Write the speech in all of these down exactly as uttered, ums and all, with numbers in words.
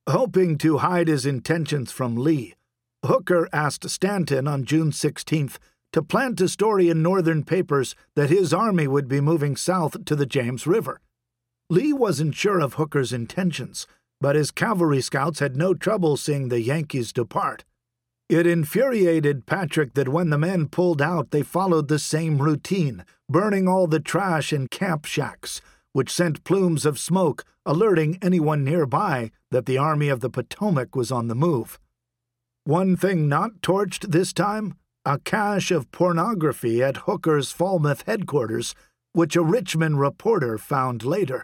Hoping to hide his intentions from Lee, Hooker asked Stanton on June sixteenth to plant a story in Northern papers that his army would be moving south to the James River. Lee wasn't sure of Hooker's intentions, but his cavalry scouts had no trouble seeing the Yankees depart. It infuriated Patrick that when the men pulled out, they followed the same routine, burning all the trash in camp shacks, which sent plumes of smoke, alerting anyone nearby that the Army of the Potomac was on the move. One thing not torched this time? A cache of pornography at Hooker's Falmouth headquarters, which a Richmond reporter found later.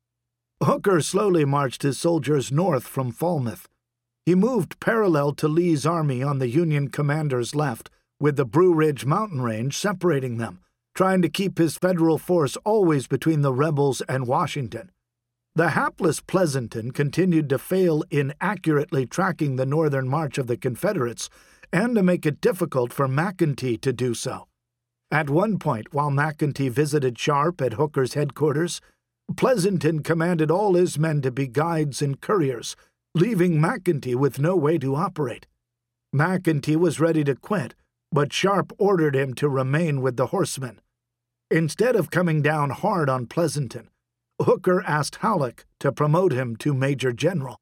Hooker slowly marched his soldiers north from Falmouth. He moved parallel to Lee's army on the Union commander's left, with the Blue Ridge mountain range separating them, trying to keep his federal force always between the rebels and Washington. The hapless Pleasanton continued to fail in accurately tracking the northern march of the Confederates and to make it difficult for McEntee to do so. At one point, while McEntee visited Sharp at Hooker's headquarters, Pleasanton commanded all his men to be guides and couriers, leaving McEntee with no way to operate. McEntee was ready to quit, but Sharp ordered him to remain with the horsemen. Instead of coming down hard on Pleasanton, Hooker asked Halleck to promote him to Major General.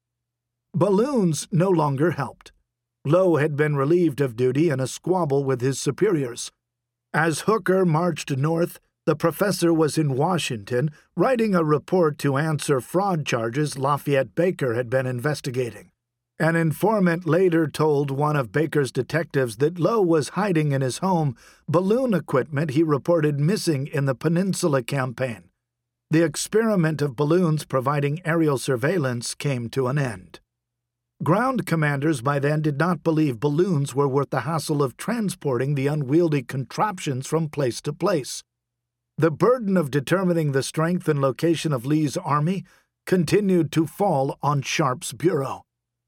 Balloons no longer helped. Lowe had been relieved of duty in a squabble with his superiors. As Hooker marched north, the professor was in Washington writing a report to answer fraud charges Lafayette Baker had been investigating. An informant later told one of Baker's detectives that Lowe was hiding in his home balloon equipment he reported missing in the Peninsula Campaign. The experiment of balloons providing aerial surveillance came to an end. Ground commanders by then did not believe balloons were worth the hassle of transporting the unwieldy contraptions from place to place. The burden of determining the strength and location of Lee's army continued to fall on Sharp's bureau.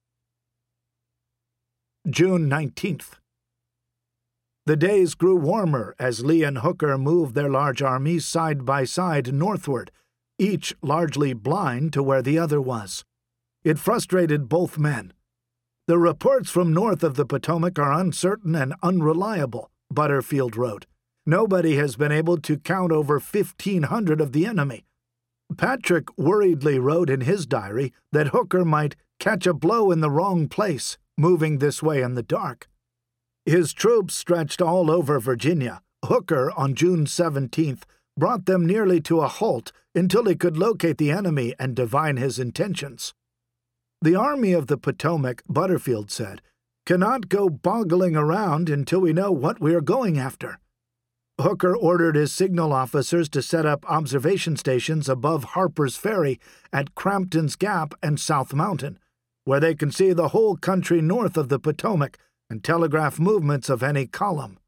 June nineteenth. The days grew warmer as Lee and Hooker moved their large armies side by side northward, each largely blind to where the other was. It frustrated both men. The reports from north of the Potomac are uncertain and unreliable, Butterfield wrote. Nobody has been able to count over fifteen hundred of the enemy. Patrick worriedly wrote in his diary that Hooker might catch a blow in the wrong place, moving this way in the dark. His troops stretched all over Virginia. Hooker, on June seventeenth, brought them nearly to a halt until he could locate the enemy and divine his intentions. The Army of the Potomac, Butterfield said, cannot go boggling around until we know what we are going after. Hooker ordered his signal officers to set up observation stations above Harper's Ferry at Crampton's Gap and South Mountain, where they can see the whole country north of the Potomac and telegraph movements of any column.